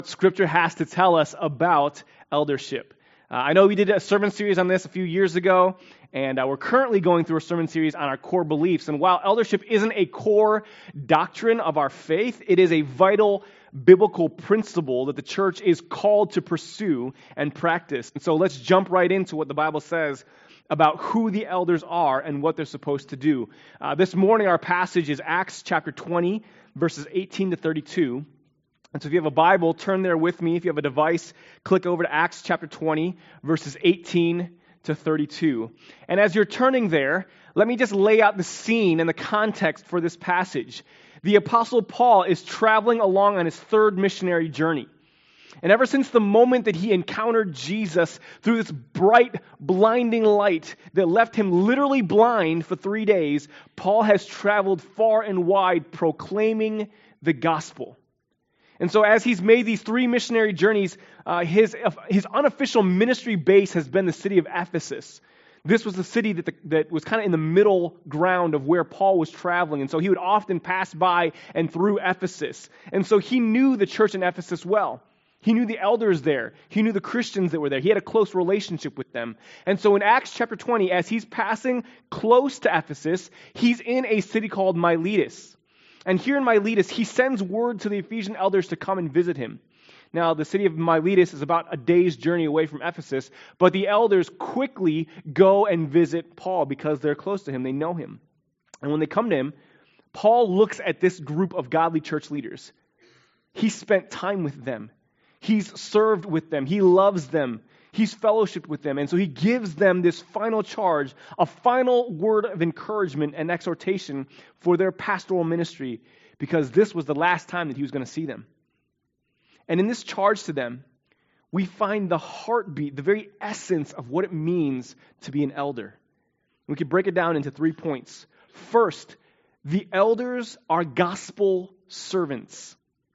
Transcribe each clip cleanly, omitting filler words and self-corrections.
Scripture has to tell us about eldership. I know we did a sermon series on this a few years ago, and we're currently going through a sermon series on our core beliefs. And while eldership isn't a core doctrine of our faith, it is a vital biblical principle that the church is called to pursue and practice. And so let's jump right into what the Bible says about who the elders are and what they're supposed to do. This morning our passage is Acts chapter 20, verses 18 to 32. And so if you have a Bible, turn there with me. If you have a device, click over to Acts chapter 20, verses 18 to 32. And as you're turning there, let me just lay out the scene and the context for this passage. The Apostle Paul is traveling along on his third missionary journey. And ever since the moment that he encountered Jesus through this bright, blinding light that left him literally blind for 3 days, Paul has traveled far and wide proclaiming the gospel. And so as he's made these 3 missionary journeys, his unofficial ministry base has been the city of Ephesus. This was the city that was kind of in the middle ground of where Paul was traveling. And so he would often pass by and through Ephesus. And so he knew the church in Ephesus well. He knew the elders there. He knew the Christians that were there. He had a close relationship with them. And so in Acts chapter 20, as he's passing close to Ephesus, he's in a city called Miletus. And here in Miletus, he sends word to the Ephesian elders to come and visit him. Now, the city of Miletus is about a day's journey away from Ephesus, but the elders quickly go and visit Paul because they're close to him. They know him. And when they come to him, Paul looks at this group of godly church leaders. He spent time with them. He's served with them. He loves them. He's fellowshiped with them. And so he gives them this final charge, a final word of encouragement and exhortation for their pastoral ministry, because this was the last time that he was going to see them. And in this charge to them, we find the heartbeat, the very essence of what it means to be an elder. We can break it down into 3 points. First, the elders are gospel servants.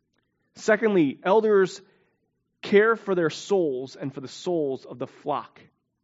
Secondly, elders care for their souls and for the souls of the flock.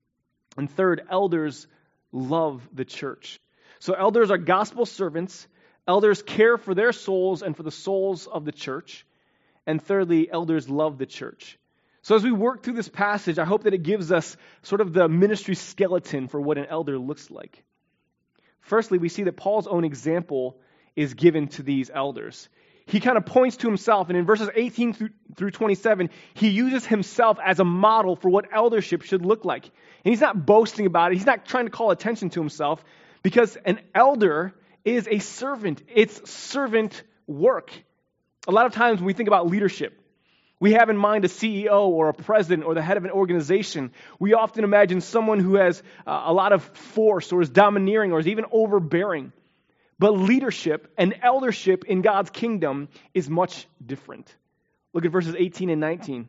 And third, elders love the church. So elders are gospel servants. Elders care for their souls and for the souls of the church. And thirdly, elders love the church. So as we work through this passage, I hope that it gives us sort of the ministry skeleton for what an elder looks like. Firstly, we see that Paul's own example is given to these elders. He kind of points to himself, and in verses 18 through 27, he uses himself as a model for what eldership should look like. And he's not boasting about it. He's not trying to call attention to himself, because an elder is a servant. It's servant work. A lot of times when we think about leadership, we have in mind a CEO or a president or the head of an organization. We often imagine someone who has a lot of force or is domineering or is even overbearing. But leadership and eldership in God's kingdom is much different. Look at verses 18 and 19.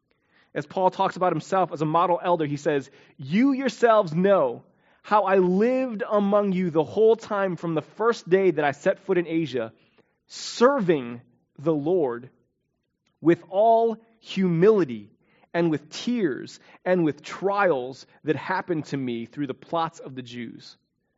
As Paul talks about himself as a model elder, he says, "You yourselves know how I lived among you the whole time from the first day that I set foot in Asia, serving the Lord with all humility and with tears and with trials that happened to me through the plots of the Jews."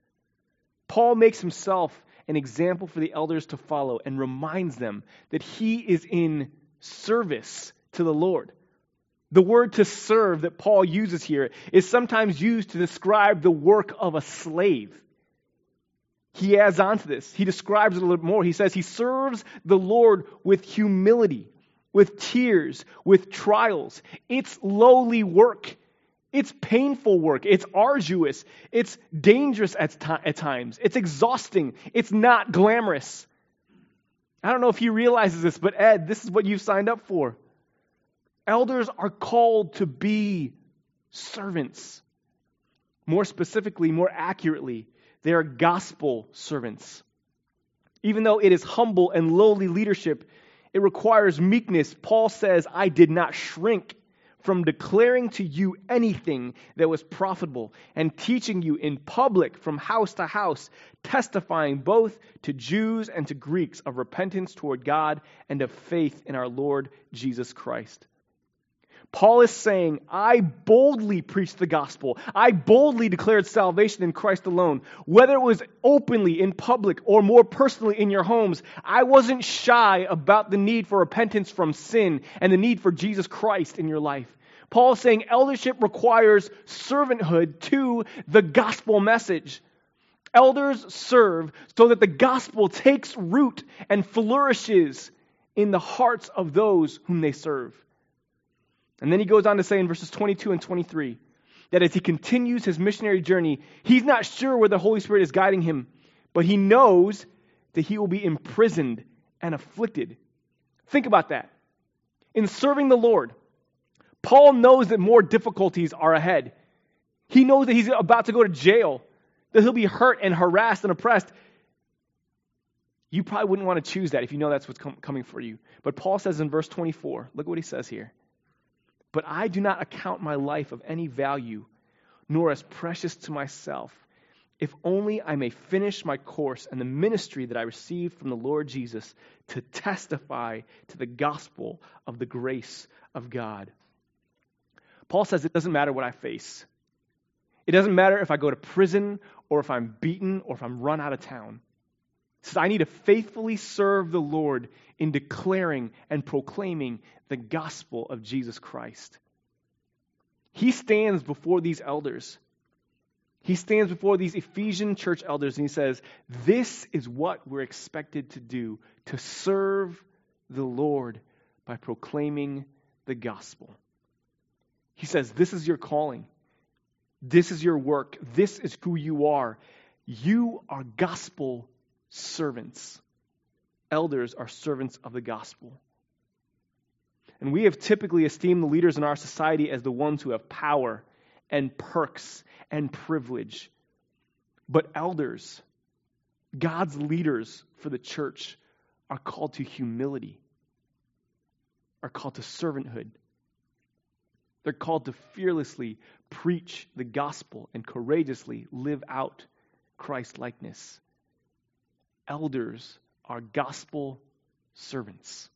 Paul makes himself an example for the elders to follow and reminds them that he is in service to the Lord. The word to serve that Paul uses here is sometimes used to describe the work of a slave. He adds on to this. He describes it a little more. He says he serves the Lord with humility, with tears, with trials. It's lowly work. It's painful work. It's arduous. It's dangerous at times. It's exhausting. It's not glamorous. I don't know if he realizes this, but Ed, this is what you've signed up for. Elders are called to be servants. More specifically, more accurately, they are gospel servants. Even though it is humble and lowly leadership, it requires meekness. Paul says, "I did not shrink from declaring to you anything that was profitable and teaching you in public from house to house, testifying both to Jews and to Greeks of repentance toward God and of faith in our Lord Jesus Christ." Paul is saying, I boldly preached the gospel. I boldly declared salvation in Christ alone. Whether it was openly in public or more personally in your homes, I wasn't shy about the need for repentance from sin and the need for Jesus Christ in your life. Paul is saying eldership requires servanthood to the gospel message. Elders serve so that the gospel takes root and flourishes in the hearts of those whom they serve. And then he goes on to say in verses 22 and 23 that as he continues his missionary journey, he's not sure where the Holy Spirit is guiding him, but he knows that he will be imprisoned and afflicted. Think about that. In serving the Lord, Paul knows that more difficulties are ahead. He knows that he's about to go to jail, that he'll be hurt and harassed and oppressed. You probably wouldn't want to choose that if you know that's what's coming for you. But Paul says in verse 24, look what he says here. But I do not account my life of any value, nor as precious to myself, if only I may finish my course and the ministry that I received from the Lord Jesus to testify to the gospel of the grace of God. Paul says it doesn't matter what I face. It doesn't matter if I go to prison or if I'm beaten or if I'm run out of town. He says I need to faithfully serve the Lord in declaring and proclaiming the gospel of Jesus Christ. He stands before these elders. He stands before these Ephesian church elders and he says, this is what we're expected to do, to serve the Lord by proclaiming the gospel. He says, this is your calling. This is your work. This is who you are. You are gospel servants. Elders are servants of the gospel. And we have typically esteemed the leaders in our society as the ones who have power and perks and privilege. But elders, God's leaders for the church, are called to humility, are called to servanthood. They're called to fearlessly preach the gospel and courageously live out Christ-likeness. Elders are gospel servants.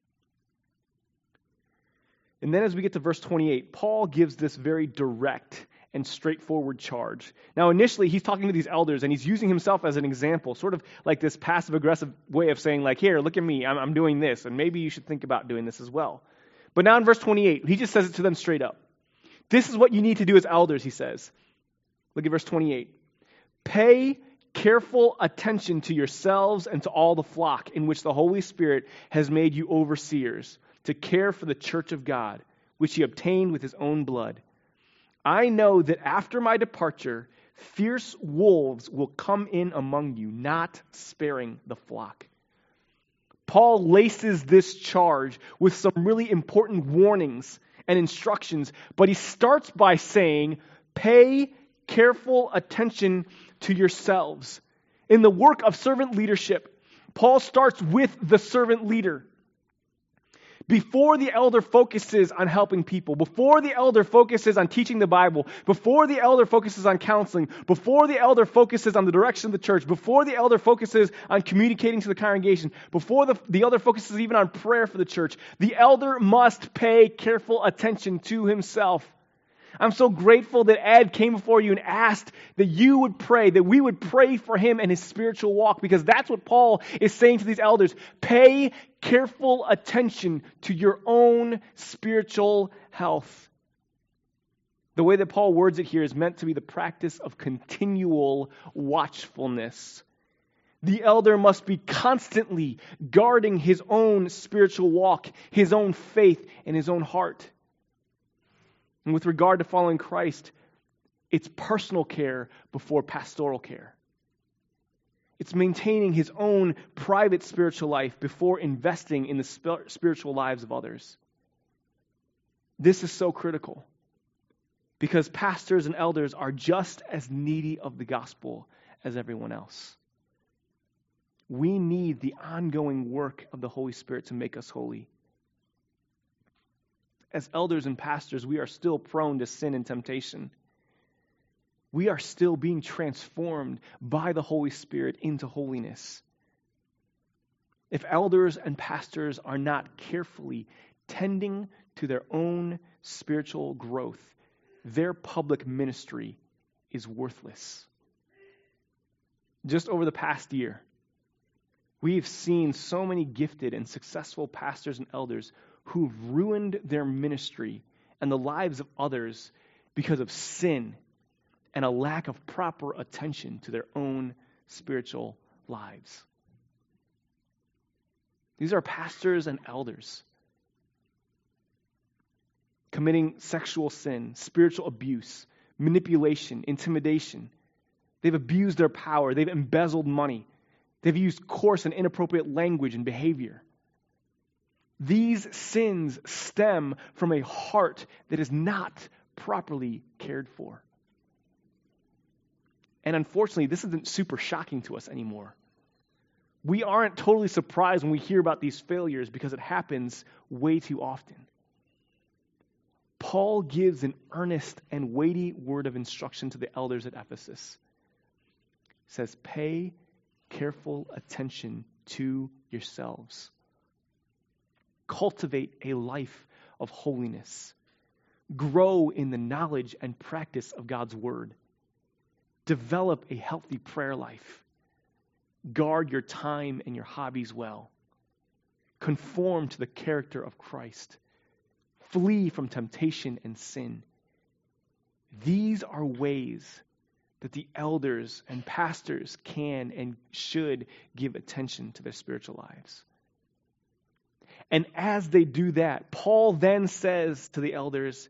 And then as we get to verse 28, Paul gives this very direct and straightforward charge. Now initially he's talking to these elders and he's using himself as an example, sort of like this passive-aggressive way of saying like, here, look at me, I'm doing this, and maybe you should think about doing this as well. But now in verse 28, he just says it to them straight up. This is what you need to do as elders, he says. Look at verse 28. Pay careful attention to yourselves and to all the flock in which the Holy Spirit has made you overseers, to care for the church of God, which he obtained with his own blood. I know that after my departure, fierce wolves will come in among you, not sparing the flock. Paul laces this charge with some really important warnings and instructions, but he starts by saying, pay careful attention to yourselves. In the work of servant leadership, Paul starts with the servant leader. Before the elder focuses on helping people, before the elder focuses on teaching the Bible, before the elder focuses on counseling, before the elder focuses on the direction of the church, before the elder focuses on communicating to the congregation, before the elder focuses even on prayer for the church, the elder must pay careful attention to himself. I'm so grateful that Ed came before you and asked that you would pray, that we would pray for him and his spiritual walk, because that's what Paul is saying to these elders. Pay careful attention to your own spiritual health. The way that Paul words it here is meant to be the practice of continual watchfulness. The elder must be constantly guarding his own spiritual walk, his own faith, and his own heart. And with regard to following Christ, it's personal care before pastoral care. It's maintaining his own private spiritual life before investing in the spiritual lives of others. This is so critical because pastors and elders are just as needy of the gospel as everyone else. We need the ongoing work of the Holy Spirit to make us holy. As elders and pastors, we are still prone to sin and temptation. We are still being transformed by the Holy Spirit into holiness. If elders and pastors are not carefully tending to their own spiritual growth, their public ministry is worthless. Just over the past year, we've seen so many gifted and successful pastors and elders who've ruined their ministry and the lives of others because of sin and a lack of proper attention to their own spiritual lives. These are pastors and elders committing sexual sin, spiritual abuse, manipulation, intimidation. They've abused their power. They've embezzled money. They've used coarse and inappropriate language and behavior. These sins stem from a heart that is not properly cared for. And unfortunately, this isn't super shocking to us anymore. We aren't totally surprised when we hear about these failures because it happens way too often. Paul gives an earnest and weighty word of instruction to the elders at Ephesus. He says, pay careful attention to yourselves. Cultivate a life of holiness. Grow in the knowledge and practice of God's word. Develop a healthy prayer life. Guard your time and your hobbies well. Conform to the character of Christ. Flee from temptation and sin. These are ways that the elders and pastors can and should give attention to their spiritual lives. And as they do that, Paul then says to the elders,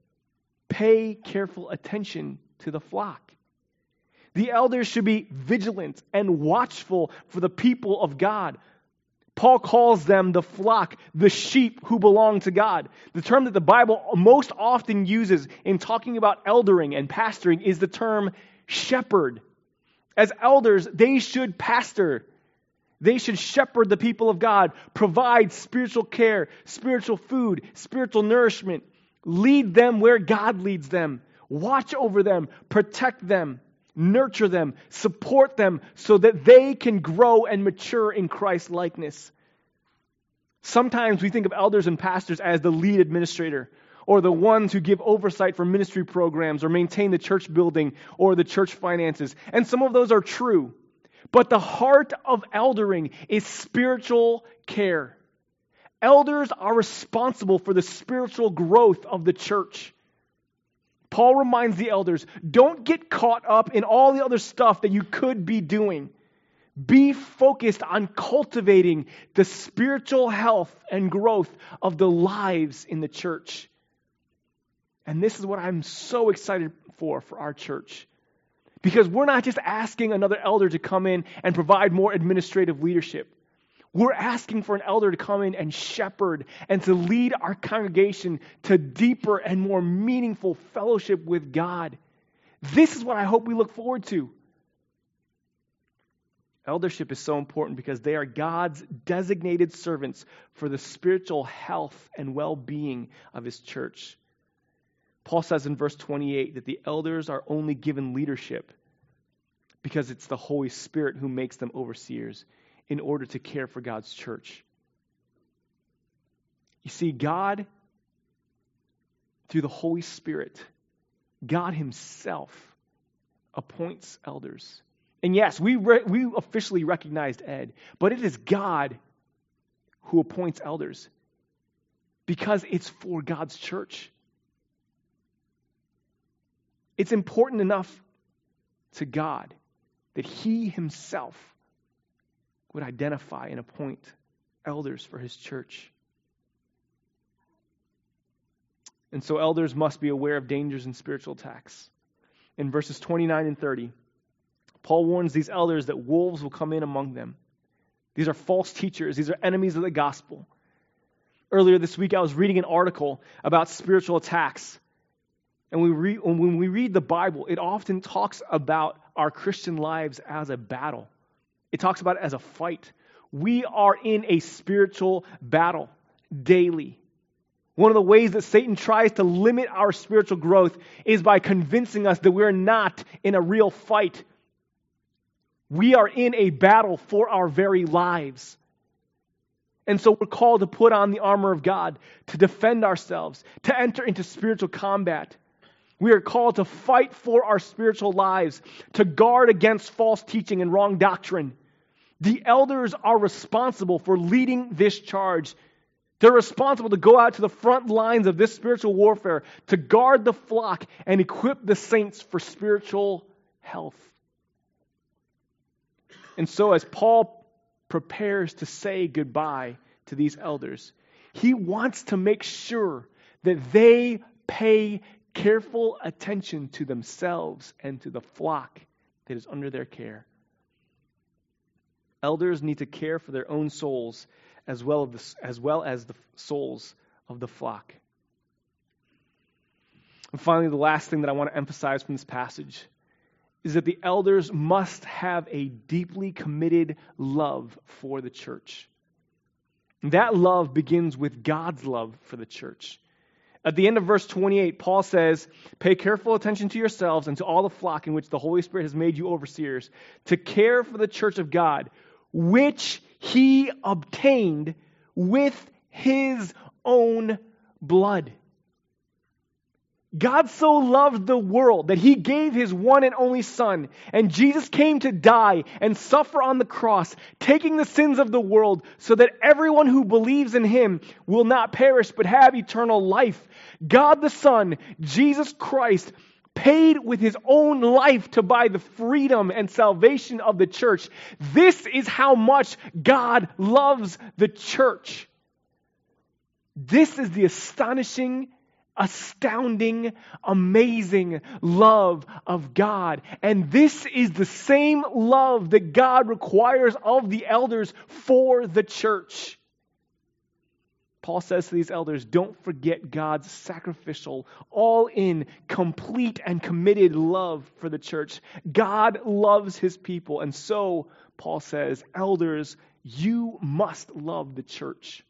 pay careful attention to the flock. The elders should be vigilant and watchful for the people of God. Paul calls them the flock, the sheep who belong to God. The term that the Bible most often uses in talking about eldering and pastoring is the term shepherd. As elders, they should pastor. They should shepherd the people of God, provide spiritual care, spiritual food, spiritual nourishment, lead them where God leads them, watch over them, protect them, nurture them, support them so that they can grow and mature in Christ's likeness. Sometimes we think of elders and pastors as the lead administrator or the ones who give oversight for ministry programs or maintain the church building or the church finances. And some of those are true. But the heart of eldering is spiritual care. Elders are responsible for the spiritual growth of the church. Paul reminds the elders, don't get caught up in all the other stuff that you could be doing. Be focused on cultivating the spiritual health and growth of the lives in the church. And this is what I'm so excited for our church. Because we're not just asking another elder to come in and provide more administrative leadership. We're asking for an elder to come in and shepherd and to lead our congregation to deeper and more meaningful fellowship with God. This is what I hope we look forward to. Eldership is so important because they are God's designated servants for the spiritual health and well-being of His church. Paul says in verse 28 that the elders are only given leadership because it's the Holy Spirit who makes them overseers in order to care for God's church. You see, God, through the Holy Spirit, God Himself appoints elders. And yes, we officially recognized Ed, but it is God who appoints elders because it's for God's church. It's important enough to God that He Himself would identify and appoint elders for His church. And so elders must be aware of dangers and spiritual attacks. In verses 29 and 30, Paul warns these elders that wolves will come in among them. These are false teachers. These are enemies of the gospel. Earlier this week, I was reading an article about spiritual attacks. And when we read the Bible, it often talks about our Christian lives as a battle. It talks about it as a fight. We are in a spiritual battle daily. One of the ways that Satan tries to limit our spiritual growth is by convincing us that we're not in a real fight. We are in a battle for our very lives. And so we're called to put on the armor of God, to defend ourselves, to enter into spiritual combat. We are called to fight for our spiritual lives, to guard against false teaching and wrong doctrine. The elders are responsible for leading this charge. They're responsible to go out to the front lines of this spiritual warfare, to guard the flock and equip the saints for spiritual health. And so as Paul prepares to say goodbye to these elders, he wants to make sure that they pay careful attention to themselves and to the flock that is under their care. Elders need to care for their own souls as well as the souls of the flock. And finally, the last thing that I want to emphasize from this passage is that the elders must have a deeply committed love for the church. And that love begins with God's love for the church. At the end of verse 28, Paul says, "Pay careful attention to yourselves and to all the flock in which the Holy Spirit has made you overseers, to care for the church of God, which he obtained with his own blood." God so loved the world that he gave his one and only Son, and Jesus came to die and suffer on the cross, taking the sins of the world so that everyone who believes in him will not perish but have eternal life. God the Son, Jesus Christ, paid with his own life to buy the freedom and salvation of the church. This is how much God loves the church. This is the astounding, amazing love of God. And this is the same love that God requires of the elders for the church. Paul says to these elders, don't forget God's sacrificial, all-in, complete and committed love for the church. God loves his people. And so, Paul says, elders, you must love the church.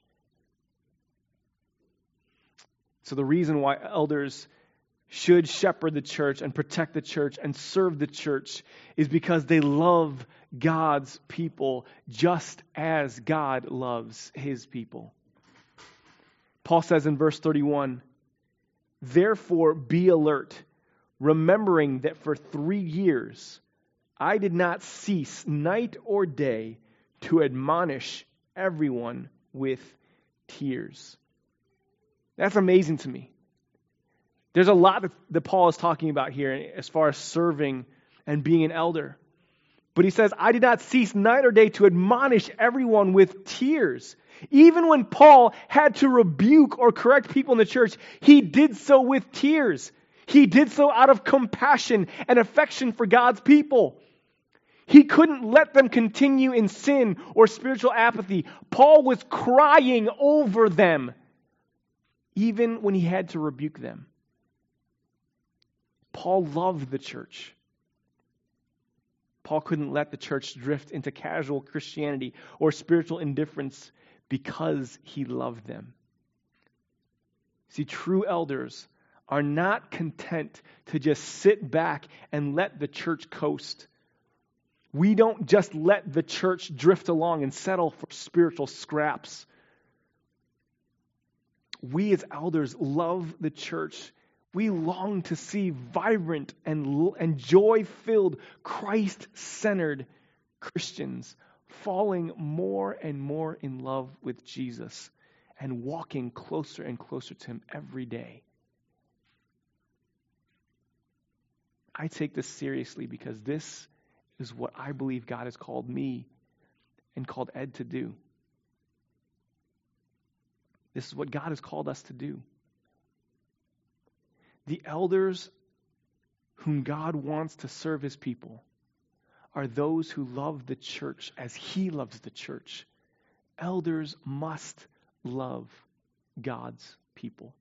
So the reason why elders should shepherd the church and protect the church and serve the church is because they love God's people just as God loves his people. Paul says in verse 31, "Therefore be alert, remembering that for 3 years I did not cease night or day to admonish everyone with tears." That's amazing to me. There's a lot that Paul is talking about here as far as serving and being an elder. But he says, I did not cease night or day to admonish everyone with tears. Even when Paul had to rebuke or correct people in the church, he did so with tears. He did so out of compassion and affection for God's people. He couldn't let them continue in sin or spiritual apathy. Paul was crying over them, even when he had to rebuke them. Paul loved the church. Paul couldn't let the church drift into casual Christianity or spiritual indifference because he loved them. See, true elders are not content to just sit back and let the church coast. We don't just let the church drift along and settle for spiritual scraps. We as elders love the church. We long to see vibrant and joy-filled, Christ-centered Christians falling more and more in love with Jesus and walking closer and closer to him every day. I take this seriously because this is what I believe God has called me and called Ed to do. This is what God has called us to do. The elders whom God wants to serve his people are those who love the church as he loves the church. Elders must love God's people.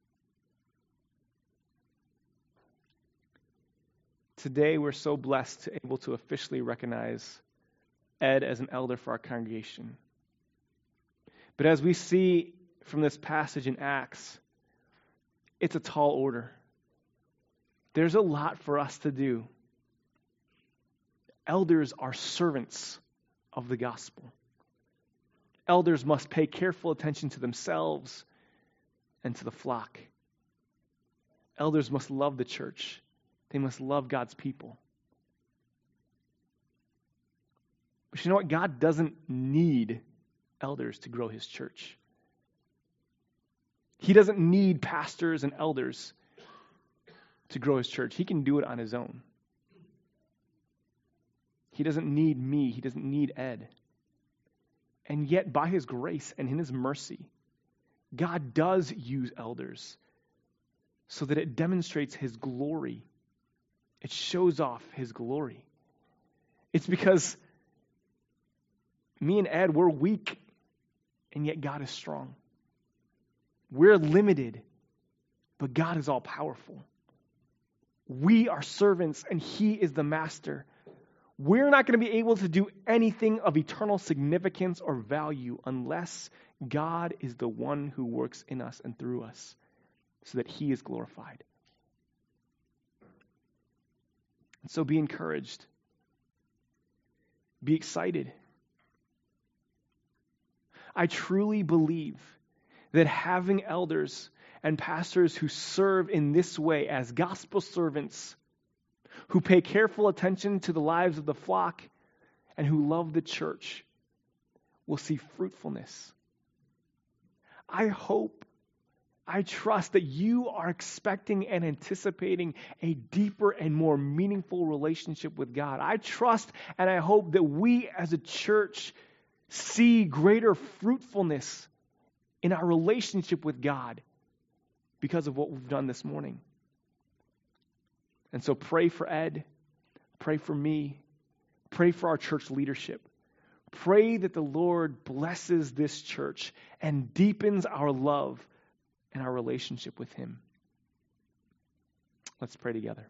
Today we're so blessed to be able to officially recognize Ed as an elder for our congregation. But as we see from this passage in Acts, it's a tall order. There's a lot for us to do. Elders are servants of the gospel. Elders must pay careful attention to themselves and to the flock. Elders must love the church. They must love God's people. But you know what? God doesn't need elders to grow his church. He doesn't need pastors and elders to grow his church. He can do it on his own. He doesn't need me. He doesn't need Ed. And yet, by his grace and in his mercy, God does use elders so that it demonstrates his glory. It shows off his glory. It's because me and Ed, we're weak, and yet God is strong. We're limited, but God is all powerful. We are servants, and he is the master. We're not going to be able to do anything of eternal significance or value unless God is the one who works in us and through us so that he is glorified. And so be encouraged. Be excited. I truly believe that having elders and pastors who serve in this way as gospel servants, who pay careful attention to the lives of the flock, and who love the church, will see fruitfulness. I hope, I trust that you are expecting and anticipating a deeper and more meaningful relationship with God. I trust and I hope that we as a church see greater fruitfulness in our relationship with God because of what we've done this morning. And so pray for Ed, pray for me, pray for our church leadership. Pray that the Lord blesses this church and deepens our love and our relationship with him. Let's pray together.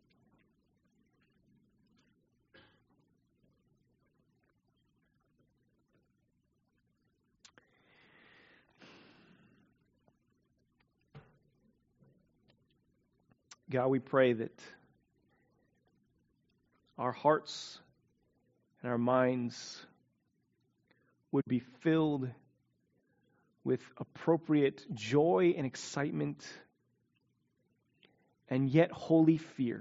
God, we pray that our hearts and our minds would be filled with appropriate joy and excitement, and yet holy fear.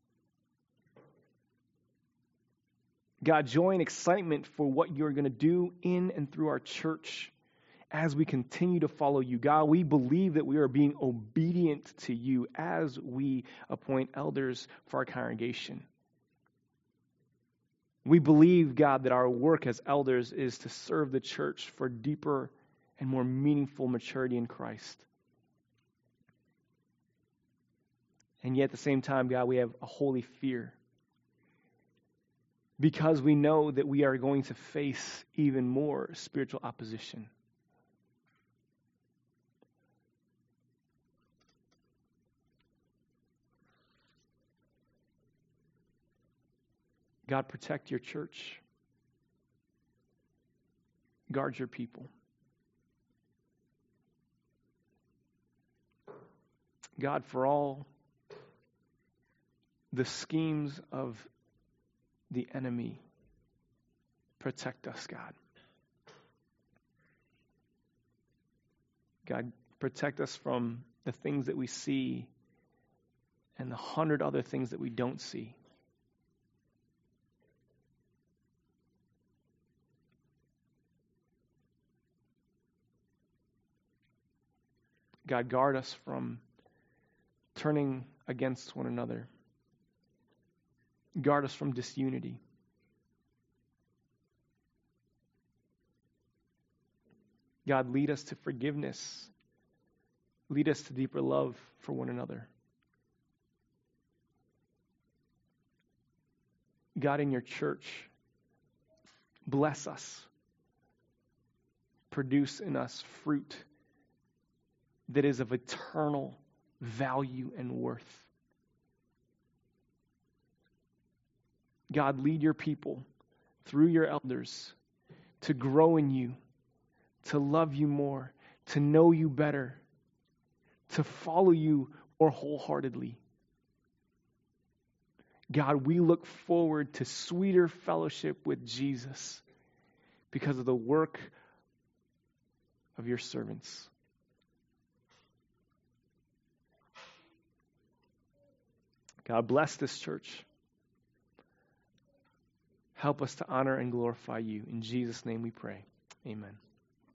God, joy and excitement for what you're going to do in and through our church as we continue to follow you. God, we believe that we are being obedient to you as we appoint elders for our congregation. We believe, God, that our work as elders is to serve the church for deeper and more meaningful maturity in Christ. And yet at the same time, God, we have a holy fear because we know that we are going to face even more spiritual opposition. God, protect your church. Guard your people. God, for all the schemes of the enemy, protect us, God. God, protect us from the things that we see and the 100 other things that we don't see. God, guard us from turning against one another. Guard us from disunity. God, lead us to forgiveness. Lead us to deeper love for one another. God, in your church, bless us. Produce in us fruit that is of eternal value and worth. God, lead your people through your elders to grow in you, to love you more, to know you better, to follow you more wholeheartedly. God, we look forward to sweeter fellowship with Jesus because of the work of your servants. God, bless this church. Help us to honor and glorify you. In Jesus' name we pray. Amen.